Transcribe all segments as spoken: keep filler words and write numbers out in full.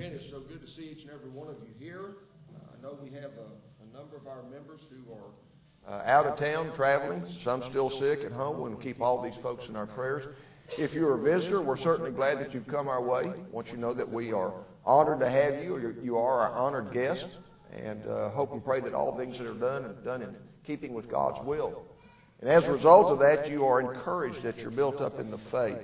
Again, it's so good to see each and every one of you here. Uh, I know we have a, a number of our members who are uh, out of town traveling, some still sick at home. We'll keep all these folks in our prayers. If you're a visitor, we're certainly glad that you've come our way. I want you to know that we are honored to have you. Or you are our honored guest, and uh, hope and pray that all things that are done are done in keeping with God's will. And as a result of that, you are encouraged that you're built up in the faith.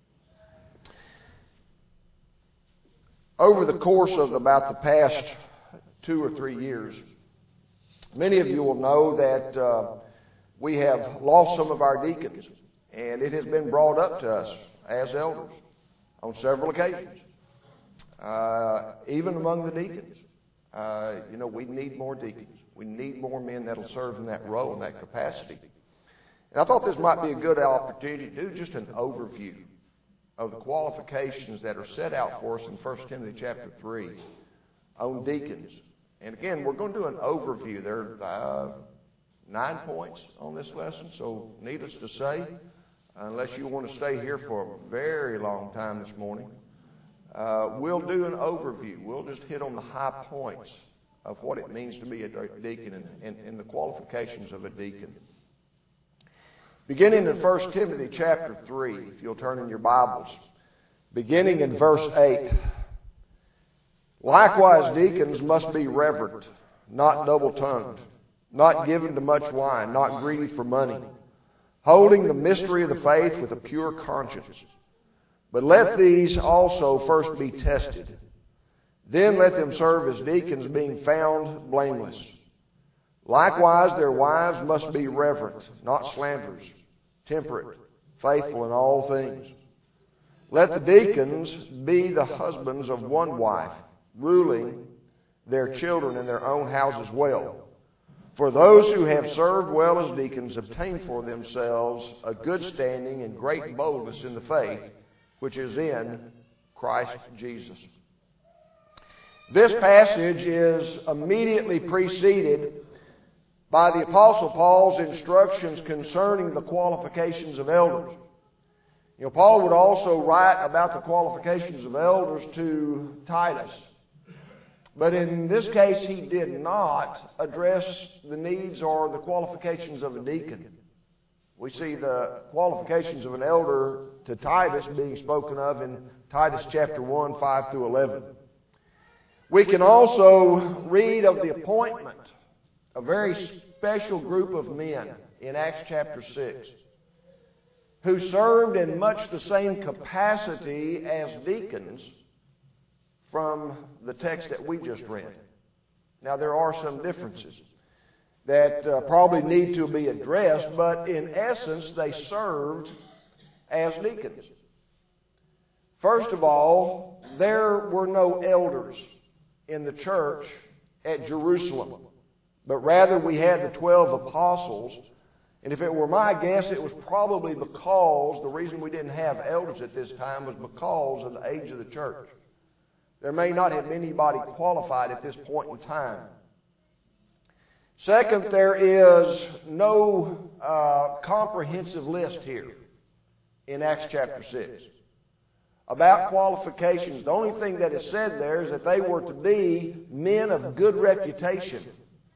Over the course of about the past two or three years, many of you will know that uh, we have lost some of our deacons, and it has been brought up to us as elders on several occasions. Uh, even among the deacons, uh, you know, we need more deacons. We need more men that'll serve in that role, in that capacity. And I thought this might be a good opportunity to do just an overview of the qualifications that are set out for us in First Timothy chapter three on deacons. And again, we're going to do an overview. There are uh, nine points on this lesson, so needless to say, unless you want to stay here for a very long time this morning, uh, we'll do an overview. We'll just hit on the high points of what it means to be a deacon and, and, and the qualifications of a deacon. Beginning in First Timothy chapter three, if you'll turn in your Bibles, beginning in verse eight. Likewise, deacons must be reverent, not double-tongued, not given to much wine, not greedy for money, holding the mystery of the faith with a pure conscience. But let these also first be tested. Then let them serve as deacons, being found blameless. Likewise, their wives must be reverent, not slanderers, temperate, faithful in all things. Let the deacons be the husbands of one wife, ruling their children in their own houses well. For those who have served well as deacons obtain for themselves a good standing and great boldness in the faith, which is in Christ Jesus. This passage is immediately preceded by the Apostle Paul's instructions concerning the qualifications of elders. You know, Paul would also write about the qualifications of elders to Titus. But in this case, he did not address the needs or the qualifications of a deacon. We see the qualifications of an elder to Titus being spoken of in Titus chapter one, five through eleven. We can also read of the appointment, a very special group of men in Acts chapter six, who served in much the same capacity as deacons from the text that we just read. Now, there are some differences that uh, probably need to be addressed, but in essence, they served as deacons. First of all, there were no elders in the church at Jerusalem, but rather we had the twelve apostles. And if it were my guess, it was probably because the reason we didn't have elders at this time was because of the age of the church. There may not have been anybody qualified at this point in time. Second, there is no uh, comprehensive list here in Acts chapter six about qualifications. The only thing that is said there is that they were to be men of good reputation,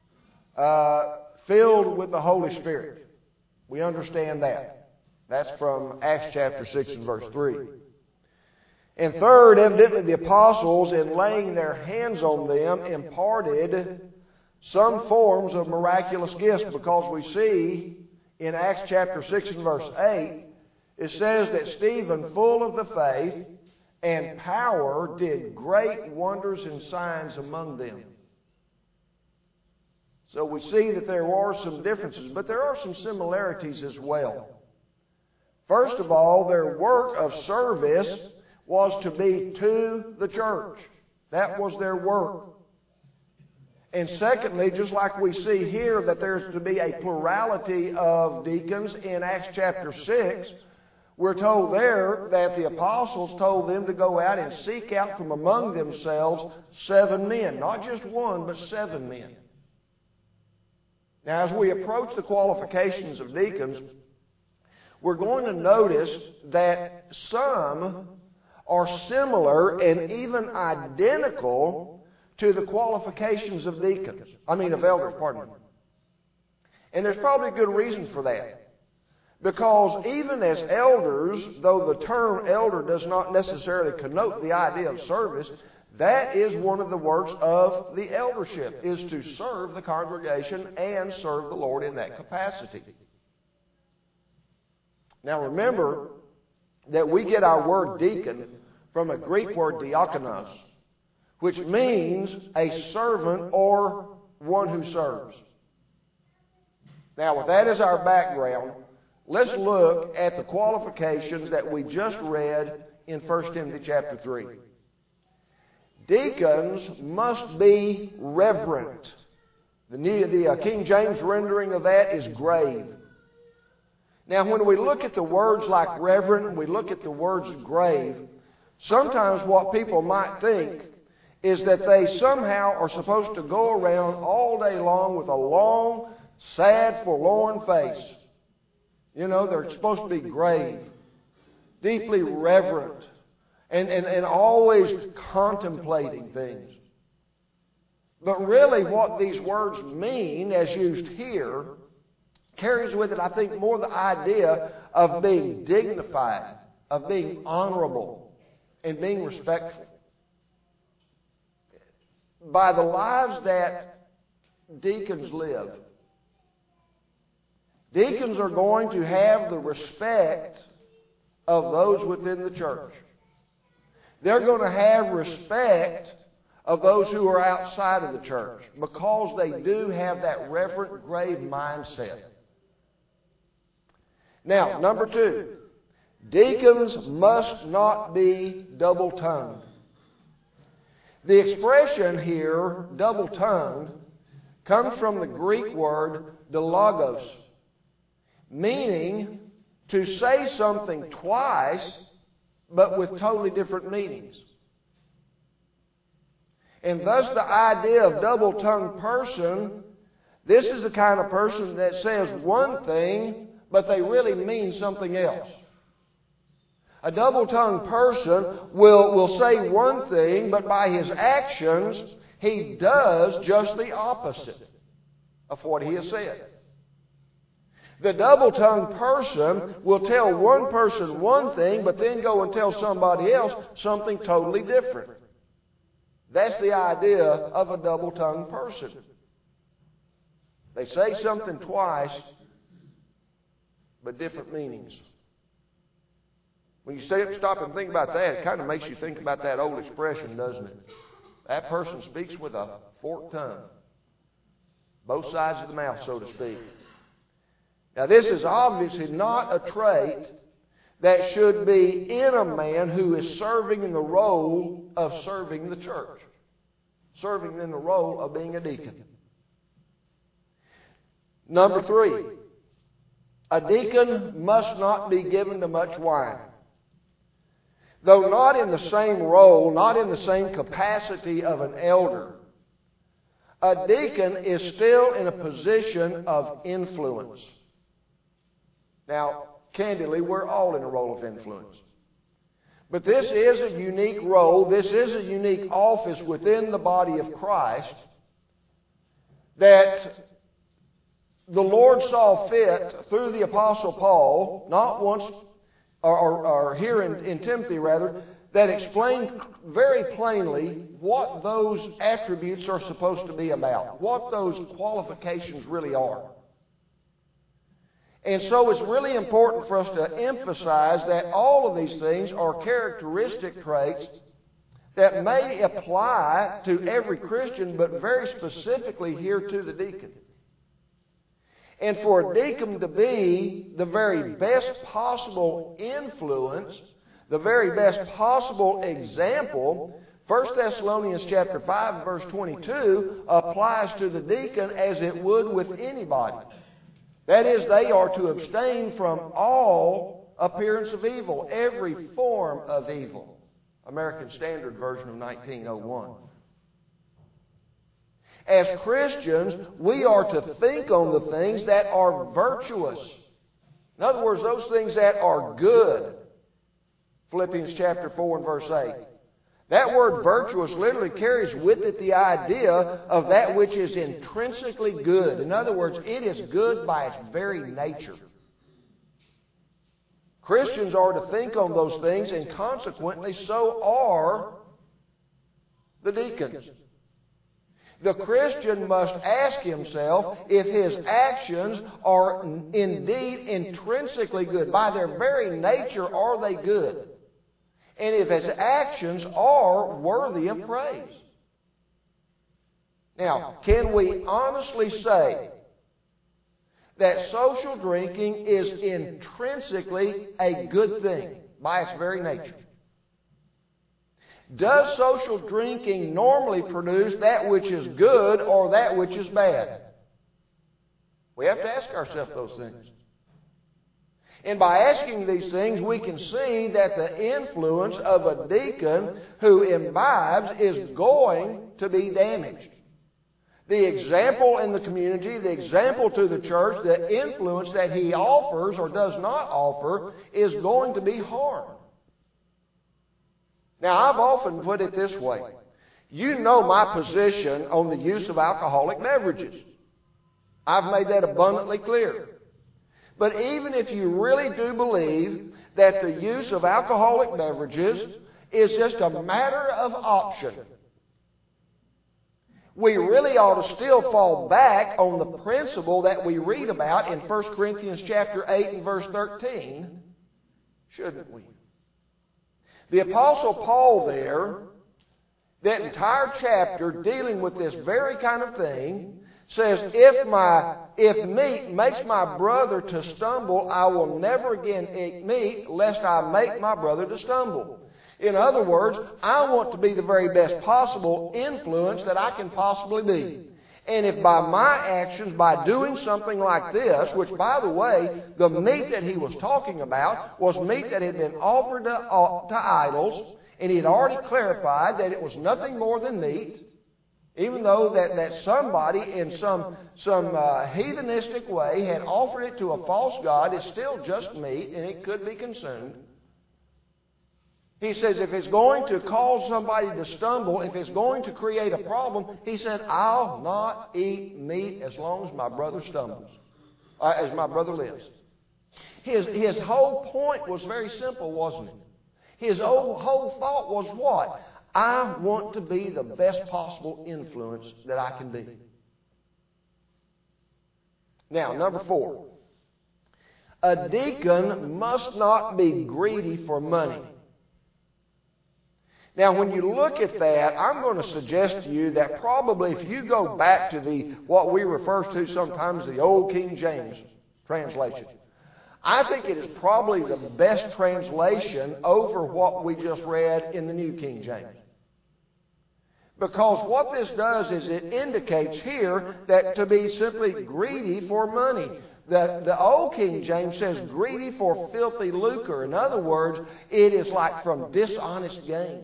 uh, filled with the Holy Spirit. We understand that. That's from Acts chapter six and verse three. And third, evidently the apostles, in laying their hands on them, imparted some forms of miraculous gifts, because we see in Acts chapter six and verse eight, it says that Stephen, full of the faith and power, did great wonders and signs among them. So we see that there are some differences, but there are some similarities as well. First of all, their work of service was to be to the church. That was their work. And secondly, just like we see here that there's to be a plurality of deacons in Acts chapter six, we're told there that the apostles told them to go out and seek out from among themselves seven men. Not just one, but seven men. Now, as we approach the qualifications of deacons, we're going to notice that some are similar and even identical to the qualifications of deacons. I mean, of elders, pardon me. And there's probably good reason for that. Because even as elders, though the term elder does not necessarily connote the idea of service, that is one of the works of the eldership, is to serve the congregation and serve the Lord in that capacity. Now remember that we get our word deacon from a Greek word diakonos, which means a servant or one who serves. Now with that as our background, let's look at the qualifications that we just read in First Timothy chapter three. Deacons must be reverent. The, New, the uh, King James rendering of that is grave. Now when we look at the words like reverent, we look at the words grave, sometimes what people might think is that they somehow are supposed to go around all day long with a long, sad, forlorn face. You know, they're supposed to be grave, deeply reverent, and, and, and always contemplating things. But really what these words mean, as used here, carries with it, I think, more the idea of being dignified, of being honorable, and being respectful. By the lives that deacons live, deacons are going to have the respect of those within the church. They're going to have respect of those who are outside of the church because they do have that reverent, grave mindset. Now, number two, deacons must not be double-tongued. The expression here, double-tongued, comes from the Greek word dilogos, meaning to say something twice, but with totally different meanings. And thus the idea of double-tongued person, this is the kind of person that says one thing, but they really mean something else. A double-tongued person will, will say one thing, but by his actions, he does just the opposite of what he has said. The double-tongued person will tell one person one thing, but then go and tell somebody else something totally different. That's the idea of a double-tongued person. They say something twice, but different meanings. When you stop and think about that, it kind of makes you think about that old expression, doesn't it? That person speaks with a forked tongue. Both sides of the mouth, so to speak. Now, this is obviously not a trait that should be in a man who is serving in the role of serving the church, serving in the role of being a deacon. Number three, a deacon must not be given to much wine. Though not in the same role, not in the same capacity of an elder, a deacon is still in a position of influence. Now, candidly, we're all in a role of influence. But this is a unique role, this is a unique office within the body of Christ that the Lord saw fit through the Apostle Paul, not once, or, or, or here in, in Timothy rather, that explained very plainly what those attributes are supposed to be about, what those qualifications really are. And so it's really important for us to emphasize that all of these things are characteristic traits that may apply to every Christian, but very specifically here to the deacon. And for a deacon to be the very best possible influence, the very best possible example, First Thessalonians chapter five, verse twenty-two applies to the deacon as it would with anybody. That is, they are to abstain from all appearance of evil, every form of evil. American Standard Version of nineteen oh one. As Christians, we are to think on the things that are virtuous. In other words, those things that are good. Philippians chapter four and verse eight. That word virtuous literally carries with it the idea of that which is intrinsically good. In other words, it is good by its very nature. Christians are to think on those things, and consequently so are the deacons. The Christian must ask himself if his actions are indeed intrinsically good. By their very nature, are they good? And if his actions are worthy of praise. Now, can we honestly say that social drinking is intrinsically a good thing by its very nature? Does social drinking normally produce that which is good or that which is bad? We have to ask ourselves those things. And by asking these things, we can see that the influence of a deacon who imbibes is going to be damaged. The example in the community, the example to the church, the influence that he offers or does not offer is going to be harmed. Now, I've often put it this way. You know my position on the use of alcoholic beverages. I've made that abundantly clear. But even if you really do believe that the use of alcoholic beverages is just a matter of option, we really ought to still fall back on the principle that we read about in First Corinthians chapter eight and verse thirteen, shouldn't we? The Apostle Paul there, that entire chapter dealing with this very kind of thing, says, if my if meat makes my brother to stumble, I will never again eat meat, lest I make my brother to stumble. In other words, I want to be the very best possible influence that I can possibly be. And if by my actions, by doing something like this, which, by the way, the meat that he was talking about was meat that had been offered to, uh, to idols, and he had already clarified that it was nothing more than meat, even though that, that somebody in some, some uh, heathenistic way had offered it to a false god, it's still just meat, and it could be consumed. He says if it's going to cause somebody to stumble, if it's going to create a problem, he said, I'll not eat meat as long as my brother stumbles, uh, as my brother lives. His, his whole point was very simple, wasn't it? His whole, whole thought was what? I want to be the best possible influence that I can be. Now, number four. A deacon must not be greedy for money. Now, when you look at that, I'm going to suggest to you that probably if you go back to the what we refer to sometimes the old King James translation, I think it is probably the best translation over what we just read in the New King James. Because what this does is it indicates here that to be simply greedy for money. The, the old King James says greedy for filthy lucre. In other words, it is like from dishonest gain.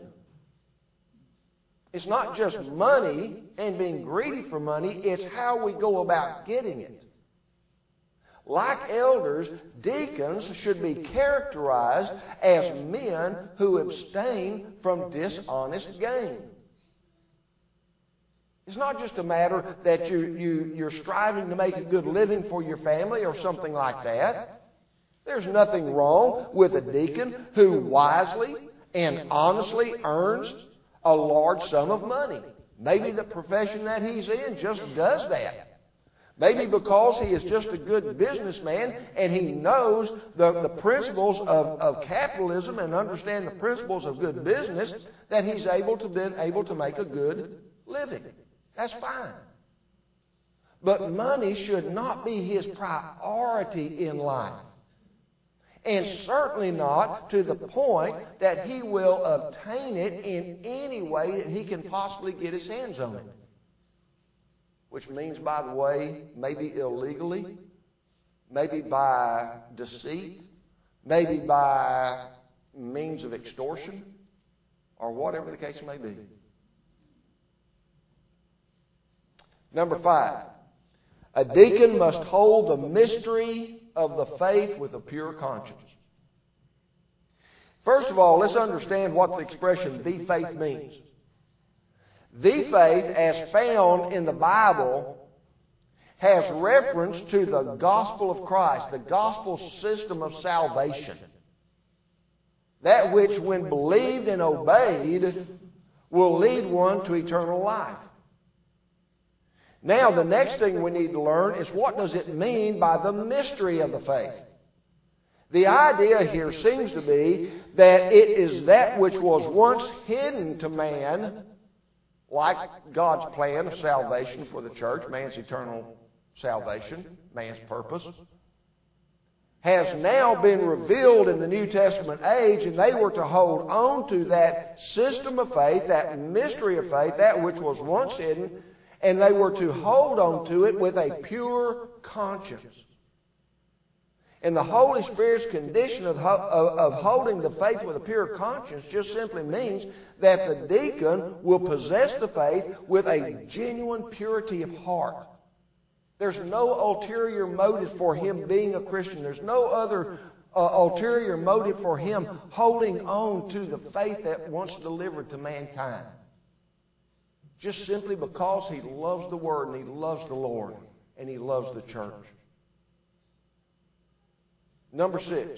It's not just money and being greedy for money, it's how we go about getting it. Like elders, deacons should be characterized as men who abstain from dishonest gain. It's not just a matter that you, you, you're striving to make a good living for your family or something like that. There's nothing wrong with a deacon who wisely and honestly earns a large sum of money. Maybe the profession that he's in just does that. Maybe because he is just a good businessman and he knows the, the principles of, of capitalism and understands the principles of good business, that he's able to been able to make a good living. That's fine. But money should not be his priority in life. And certainly not to the point that he will obtain it in any way that he can possibly get his hands on it. Which means, by the way, maybe illegally, maybe by deceit, maybe by means of extortion, or whatever the case may be. Number five, a deacon must hold the mystery of the faith with a pure conscience. First of all, let's understand what the expression "the faith" means. The faith, as found in the Bible, has reference to the gospel of Christ, the gospel system of salvation. That which, when believed and obeyed, will lead one to eternal life. Now, the next thing we need to learn is, what does it mean by the mystery of the faith? The idea here seems to be that it is that which was once hidden to man, like God's plan of salvation for the church, man's eternal salvation, man's purpose, has now been revealed in the New Testament age, and they were to hold on to that system of faith, that mystery of faith, that which was once hidden, and they were to hold on to it with a pure conscience. And the Holy Spirit's condition of, of, of holding the faith with a pure conscience just simply means that the deacon will possess the faith with a genuine purity of heart. There's no ulterior motive for him being a Christian. There's no other uh, ulterior motive for him holding on to the faith that once delivered to mankind. Just simply because he loves the Word and he loves the Lord and he loves the church. Number six.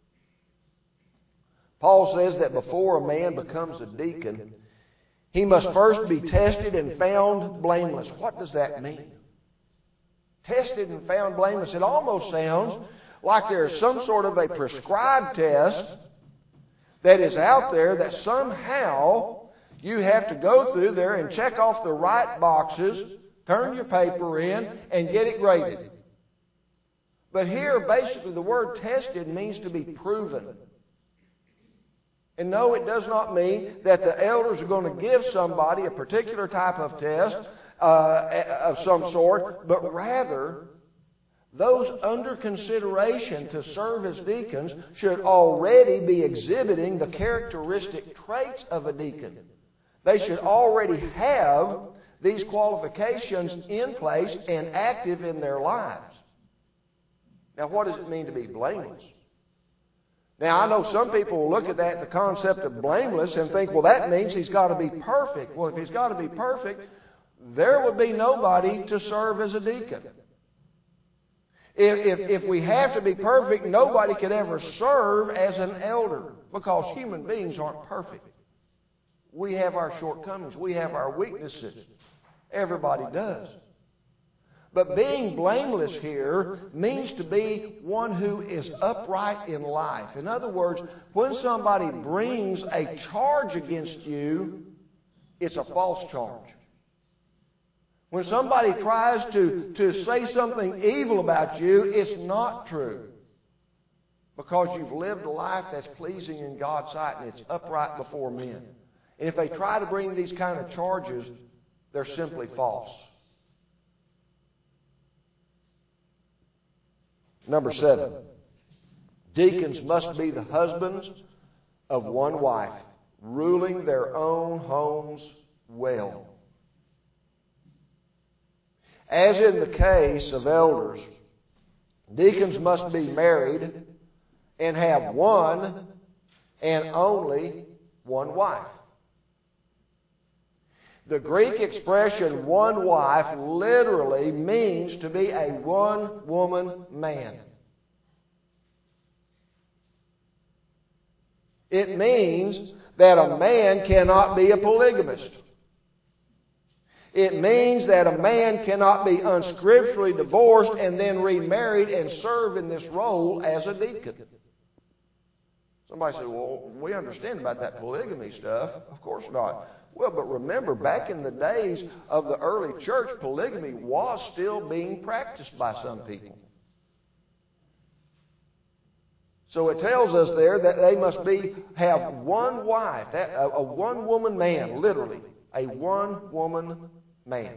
Paul says that before a man becomes a deacon, he must first be tested and found blameless. What does that mean? Tested and found blameless. It almost sounds like there's some sort of a prescribed test that is out there that somehow you have to go through there and check off the right boxes, turn your paper in, and get it graded. But here, basically, the word tested means to be proven. And no, it does not mean that the elders are going to give somebody a particular type of test uh, of some sort, but rather, those under consideration to serve as deacons should already be exhibiting the characteristic traits of a deacon. They should already have these qualifications in place and active in their lives. Now, what does it mean to be blameless? Now, I know some people will look at that, the concept of blameless, and think, well, that means he's got to be perfect. Well, if he's got to be perfect, there would be nobody to serve as a deacon. If, if, if we have to be perfect, nobody could ever serve as an elder, because human beings aren't perfect. We have our shortcomings. We have our weaknesses. Everybody does. But being blameless here means to be one who is upright in life. In other words, when somebody brings a charge against you, it's a false charge. When somebody tries to, to say something evil about you, it's not true. Because you've lived a life that's pleasing in God's sight and it's upright before men. And if they try to bring these kind of charges, they're simply false. Number seven, deacons must be the husbands of one wife, ruling their own homes well. As in the case of elders, deacons must be married and have one and only one wife. The Greek expression one wife literally means to be a one-woman man. It means that a man cannot be a polygamist. It means that a man cannot be unscripturally divorced and then remarried and serve in this role as a deacon. Somebody said, well, we understand about that polygamy stuff. Of course not. Well, but remember, back in the days of the early church, polygamy was still being practiced by some people. So it tells us there that they must be have one wife, that, a, a one-woman man, literally, a one-woman man.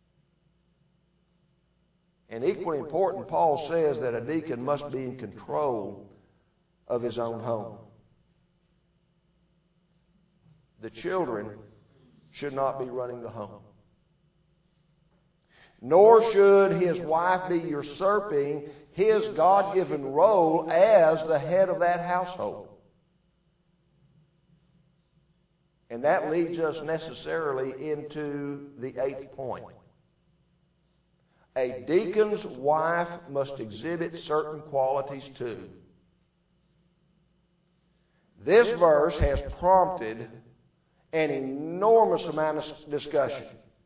And equally important, Paul says that a deacon must be in control of his own home. The children should not be running the home. Nor should his wife be usurping his God-given role as the head of that household. And that leads us necessarily into the eighth point. A deacon's wife must exhibit certain qualities too. This verse has prompted an enormous amount of discussion.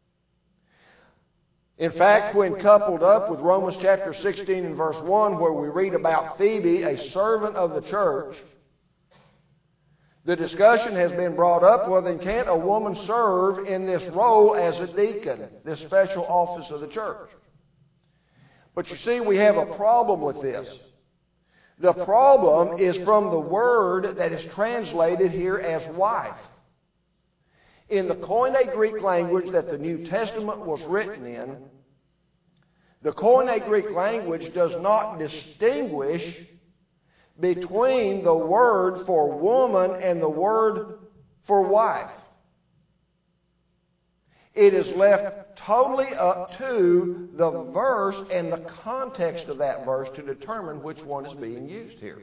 In fact, when coupled up with Romans chapter sixteen and verse one, where we read about Phoebe, a servant of the church, the discussion has been brought up, well then can't a woman serve in this role as a deacon, this special office of the church? But you see, we have a problem with this. The problem is from the word that is translated here as wife. In the Koine Greek language that the New Testament was written in, the Koine Greek language does not distinguish between the word for woman and the word for wife. It is left totally up to the verse and the context of that verse to determine which one is being used here.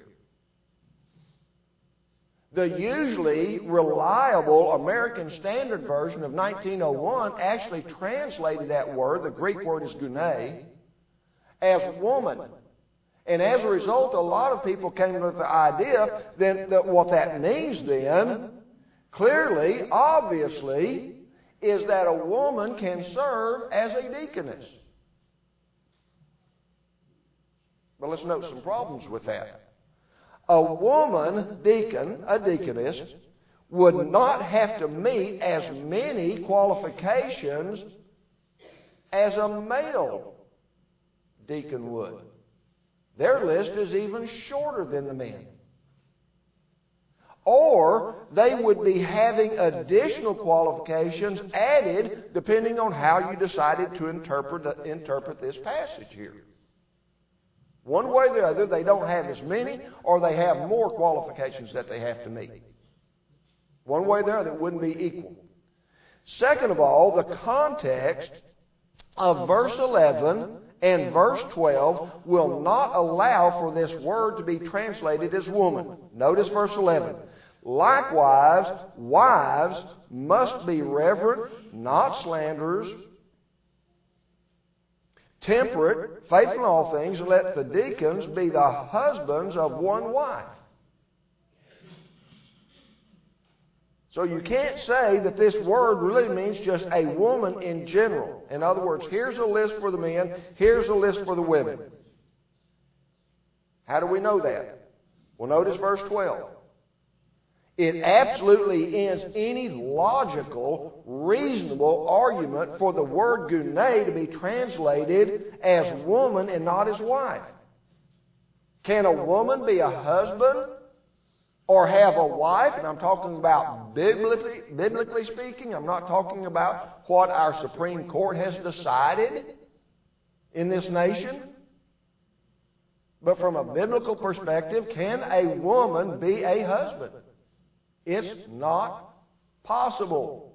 The usually reliable American Standard Version of nineteen oh one actually translated that word, the Greek word is gune, as woman. And as a result, a lot of people came with the idea then that what that means then, clearly, obviously, is that a woman can serve as a deaconess. But let's note some problems with that. A woman deacon, a deaconess, would not have to meet as many qualifications as a male deacon would. Their list is even shorter than the men. Or they would be having additional qualifications added depending on how you decided to interpret, interpret this passage here. One way or the other, they don't have as many, or they have more qualifications that they have to meet. One way or the other, it wouldn't be equal. Second of all, the context of verse eleven and verse twelve will not allow for this word to be translated as woman. Notice verse eleven. Likewise, wives must be reverent, not slanderers, temperate, faithful in all things, and let the deacons be the husbands of one wife. So you can't say that this word really means just a woman in general. In other words, here's a list for the men, here's a list for the women. How do we know that? Well, notice verse twelve. It absolutely ends any logical, reasonable argument for the word gune to be translated as woman and not as wife. Can a woman be a husband or have a wife? And I'm talking about biblically, biblically speaking. I'm not talking about what our Supreme Court has decided in this nation. But from a biblical perspective, can a woman be a husband? It's not possible.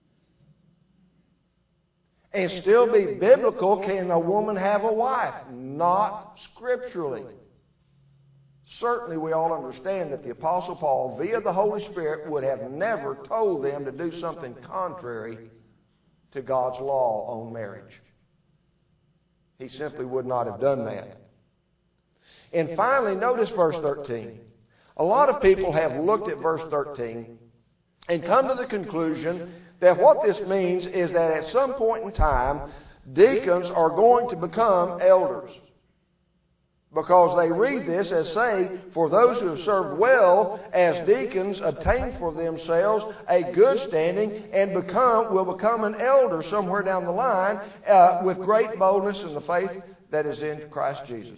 And still be biblical, can a woman have a wife? Not scripturally. Certainly we all understand that the Apostle Paul, via the Holy Spirit, would have never told them to do something contrary to God's law on marriage. He simply would not have done that. And finally, notice verse thirteen. A lot of people have looked at verse thirteen and come to the conclusion that what this means is that at some point in time, deacons are going to become elders. Because they read this as saying, for those who have served well as deacons, obtain for themselves a good standing and become will become an elder somewhere down the line uh, with great boldness in the faith that is in Christ Jesus.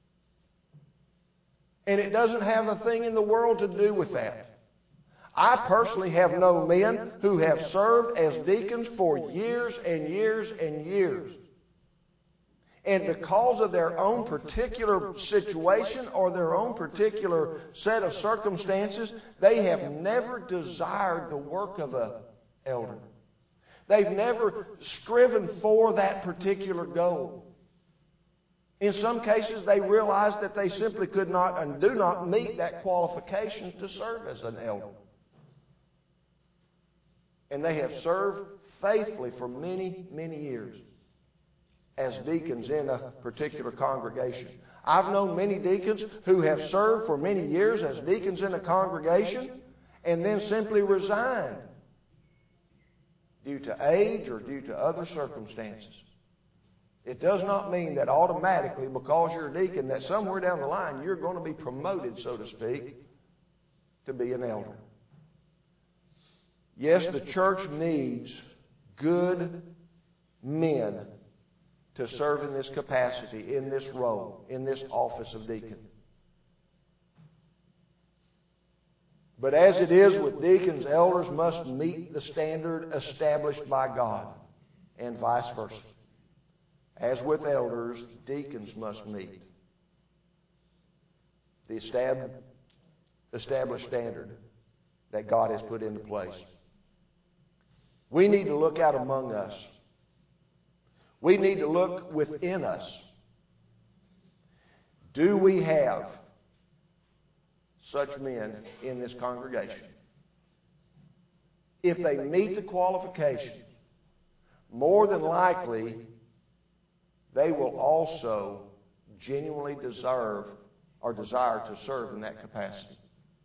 And it doesn't have a thing in the world to do with that. I personally have known men who have served as deacons for years and years and years. And because of their own particular situation or their own particular set of circumstances, they have never desired the work of an elder. They've never striven for that particular goal. In some cases, they realize that they simply could not and do not meet that qualification to serve as an elder. And they have served faithfully for many, many years as deacons in a particular congregation. I've known many deacons who have served for many years as deacons in a congregation and then simply resigned due to age or due to other circumstances. It does not mean that automatically, because you're a deacon, that somewhere down the line you're going to be promoted, so to speak, to be an elder. Yes, the church needs good men to serve in this capacity, in this role, in this office of deacon. But as it is with deacons, elders must meet the standard established by God, and vice versa. As with elders, deacons must meet the established standard that God has put into place. We need to look out among us. We need to look within us. Do we have such men in this congregation? If they meet the qualification, more than likely, they will also genuinely deserve or desire to serve in that capacity.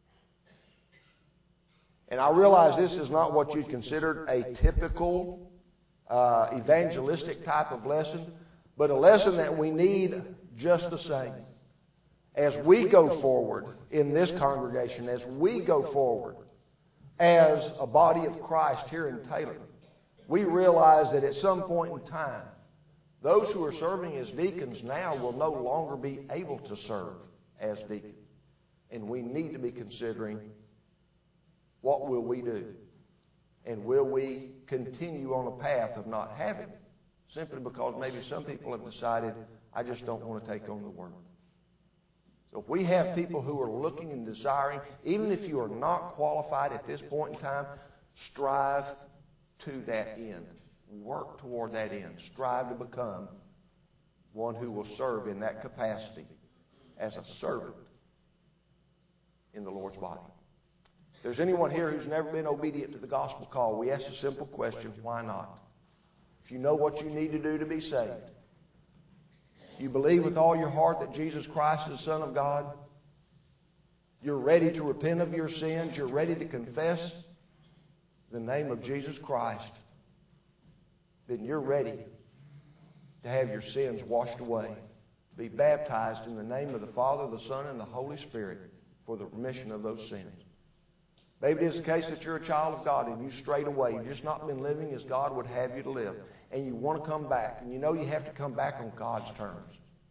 And I realize this is not what you'd consider a typical uh, evangelistic type of lesson, but a lesson that we need just the same. As we go forward in this congregation, as we go forward as a body of Christ here in Taylor, we realize that at some point in time, those who are serving as deacons now will no longer be able to serve as deacons. And we need to be considering, what will we do? And will we continue on a path of not having it? Simply because maybe some people have decided, I just don't want to take on the work. So if we have people who are looking and desiring, even if you are not qualified at this point in time, strive to that end. Work toward that end. Strive to become one who will serve in that capacity as a servant in the Lord's body. If there's anyone here who's never been obedient to the gospel call, we ask a simple question: why not? If you know what you need to do to be saved, you believe with all your heart that Jesus Christ is the Son of God, you're ready to repent of your sins, you're ready to confess the name of Jesus Christ, then you're ready to have your sins washed away. Be baptized in the name of the Father, the Son, and the Holy Spirit for the remission of those sins. Maybe it is the case that you're a child of God and you strayed away. You've just not been living as God would have you to live. And you want to come back. And you know you have to come back on God's terms.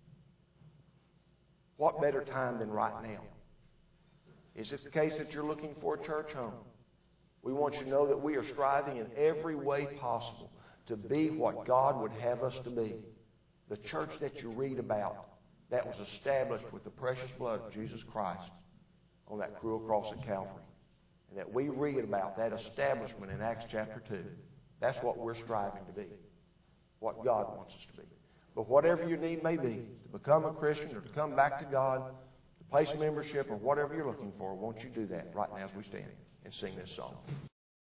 What better time than right now? Is it the case that you're looking for a church home? We want you to know that we are striving in every way possible to be what God would have us to be. The church that you read about that was established with the precious blood of Jesus Christ on that cruel cross at Calvary. And that we read about that establishment in Acts chapter two. That's what we're striving to be. What God wants us to be. But whatever your need may be, to become a Christian or to come back to God, to place membership or whatever you're looking for, won't you do that right now as we stand and sing this song?